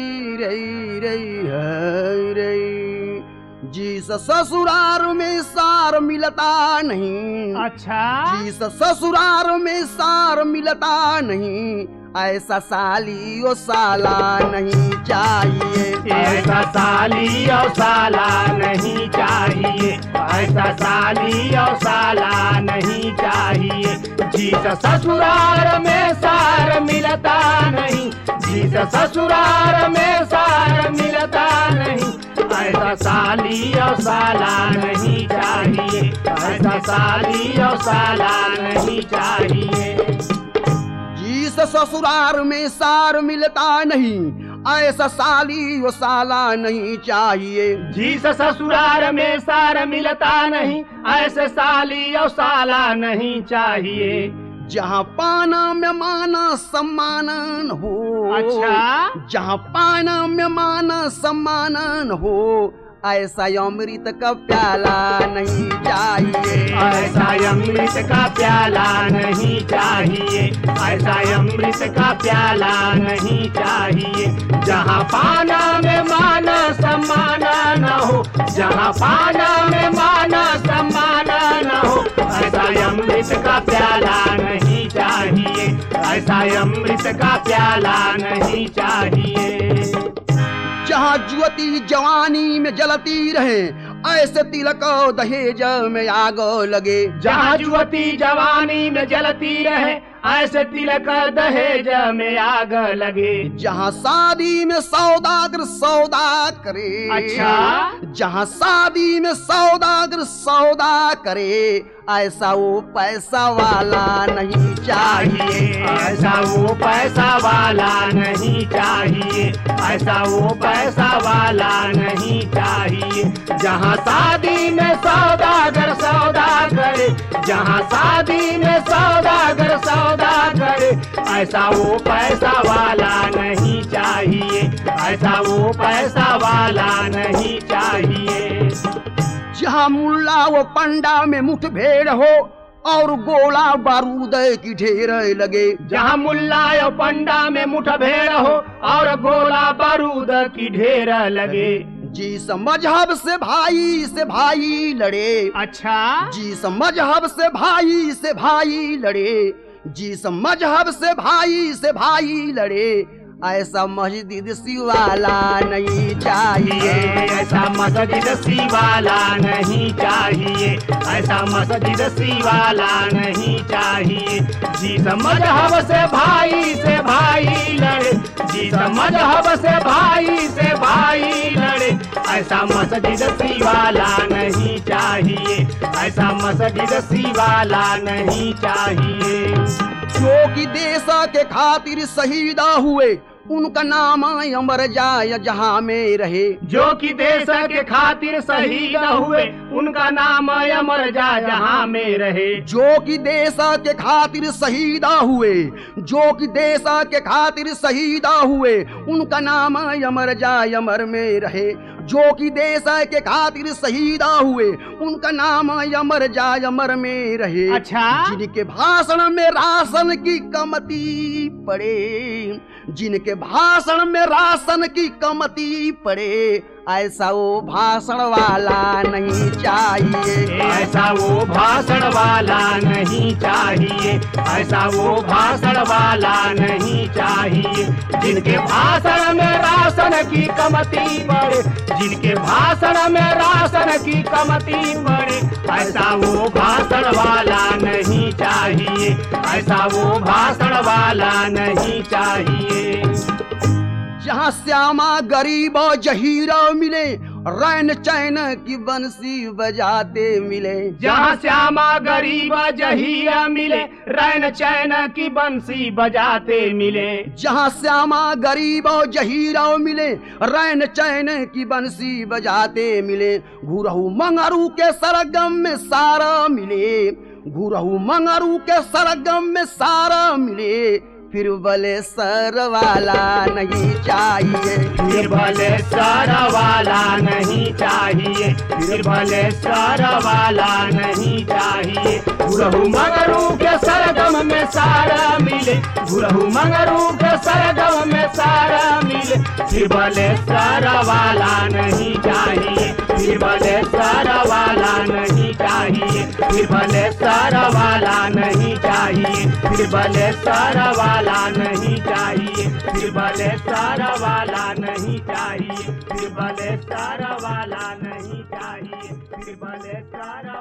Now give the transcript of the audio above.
रे रे रे। जिस ससुराल में सार मिलता नहीं, अच्छा जिस ससुराल में सार मिलता नहीं, ऐसा साली ओ साला नहीं चाहिए। ऐसा साली और साला नहीं चाहिए, ऐसा साली और साला नहीं चाहिए। जिस ससुराल में सार मिलता नहीं, जिस ससुराल में सार मिलता नहीं, ऐसा साली और साला नहीं चाहिए, ऐसा साली और साला नहीं चाहिए। जिस ससुराल में सार मिलता नहीं, ऐसा साली वो साला नहीं चाहिए। जिस ससुराल में सार मिलता नहीं, ऐसे साली और साला नहीं चाहिए। जहाँ पाना में माना सम्मान हो, अच्छा जहाँ पाना में माना सम्मान हो, ऐसा अमृत का प्याला नहीं चाहिए। ऐसा अमृत का प्याला नहीं चाहिए, ऐसा अमृत का प्याला नहीं चाहिए। जहाँ पाना में माना सम्मान न हो, जहाँ पाना में माना सम्मान न हो, ऐसा अमृत का प्याला नहीं चाहिए, ऐसा अमृत का प्याला नहीं चाहिए। जहाँ ज्योति जवानी में जलती रहे, ऐसे तिलक दहेज में आग लगे। जहाँ ज्योति जवानी में जलती रहे, ऐसे तिलक दहेज में आग लगे। जहाँ शादी में सौदागर सौदा करे, अच्छा जहाँ शादी में सौदागर सौदा करे, ऐसा वो पैसा वाला नहीं चाहिए। ऐसा वो पैसा वाला नहीं चाहिए, ऐसा वो पैसा वाला नहीं चाहिए। जहाँ शादी में सौदागर सौदा करे, जहाँ शादी में सौदागर सौदा करे, ऐसा वो पैसा वाला नहीं चाहिए, ऐसा वो पैसा वाला नहीं चाहिए। जहाँ मुल्ला वो पंडा में मुठभेड़ हो और गोला बारूद की ढेर लगे। जहाँ मुल्ला और पंडा में मुठभेड़ हो और गोला बारूद की ढेर लगे। जिस मजहब से भाई लड़े, अच्छा जिस मजहब से भाई लड़े, जिस मजहब से भाई लड़े, ऐसा मस्जिद शिवाला नहीं चाहिए। ऐसा मस्जिद शिवाला नहीं चाहिए, ऐसा मस्जिद शिवाला नहीं चाहिए। जिस मजहब से भाई लड़े, जिस मजहब से भाई लड़े, ऐसा मस्जिद शिवाला नहीं चाहिए, ऐसा मस्जिद शिवाला नहीं चाहिए। जो कि देश के खातिर शहीद हुए, उनका नाम अमर जाय जहाँ में रहे। जो कि देश के खातिर शहीद हुए, उनका नाम अमर जाय जहाँ में रहे। जो कि देश के खातिर शहीद हुए, जो कि देश के खातिर शहीद हुए, उनका नाम अमर जाय अमर में रहे। जो कि देश के खातिर शहीद हुए, उनका नाम अमर जाय अमर में रहे। अच्छा जिनके भाषण में राशन की कमती पड़े, जिनके भाषण में राशन की कमती पड़े, ऐसा वो भाषण वाला नहीं चाहिए। ऐसा वो भाषण वाला नहीं चाहिए, ऐसा वो भाषण वाला नहीं चाहिए। जिनके भाषण में राशन की कमती पड़े, जिनके भाषण में राशन की कमती पड़े, ऐसा वो भाषण वाला नहीं चाहिए, ऐसा वो भाषण वाला नहीं चाहिए। जहाँ श्यामा गरीब जहीरा मिले, रैन चैन की बंसी बजाते मिले। जहाँ श्यामा गरीब जहीरा मिले, रैन चैन की बंसी बजाते मिले। जहाँ श्यामा गरीब जहीरा मिले, रैन चैन की बंसी बजाते मिले। घुरहु मंगरू के सरगम में सारा मिले, घुरहु मंगरू के सरगम में सारा मिले, फिर भले सर वाला नहीं चाहिए। फिर भले सर वाला नहीं चाहिए, फिर भले सर वाला नहीं चाहिए। गुरहु मंगरू के सरगम में सारा मिले, गुरहु मंगरू के सरगम में सारा मिले। फिर भले सर वाला नहीं चाहिए, फिर भले सर वाला नहीं चाहिए, फिर भले सर वाला नहीं चाहिए, फिर भले सर वाला नहीं चाहिए, फिर भले सर वाला नहीं चाहिए, फिर भले सर वाला नहीं चाहिए, फिर भले सर